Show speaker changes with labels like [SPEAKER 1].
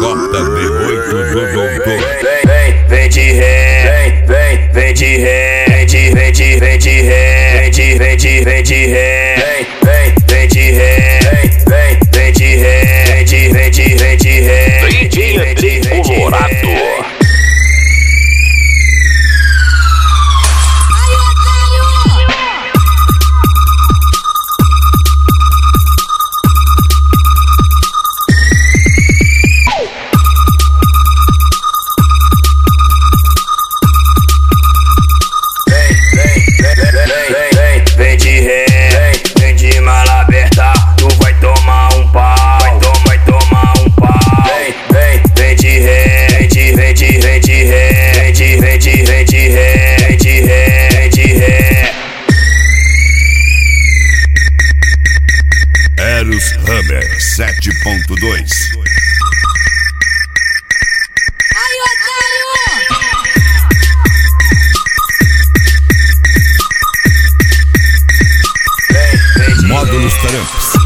[SPEAKER 1] JB8 do doutor.
[SPEAKER 2] Vem de ré, vem de ré, vem de ré, vem de ré, vem de ré, vem de ré, vem de ré, vem de ré, vem de ré, vem de ré, vem de ré, vem de ré,
[SPEAKER 1] Colorado.
[SPEAKER 2] Vem de ré, vem de mala aberta, tu vai tomar um pau, vai tomar um pau. Vem de ré, vem de ré, vem de ré, vem de ré, vem de ré, vem de ré, vem de ré.
[SPEAKER 1] Eros Hammer 7.2. Módulos Tramps.